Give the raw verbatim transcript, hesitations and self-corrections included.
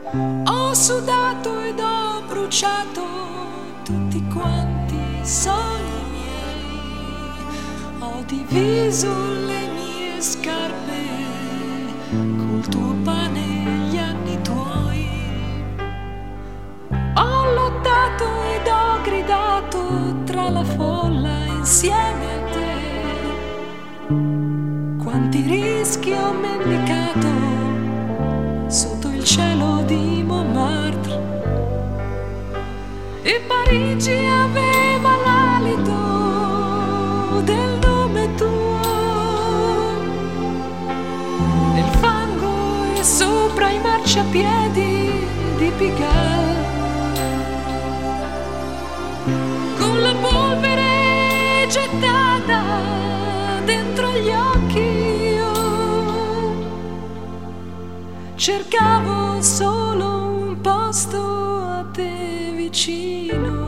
Ho sudato ed ho bruciato tutti quanti i sogni miei, ho diviso le mie scarpe col tuo pane e gli anni tuoi. Ho lottato ed ho gridato tra la folla insieme a te. Quanti rischi ho mendicato sotto il cielo di Montmartre, e Parigi aveva l'alito del nome tuo, nel fango e sopra i marciapiedi di Pigalle, con la polvere gettata dentro gli occhi. Io cercavo solo un posto a te vicino.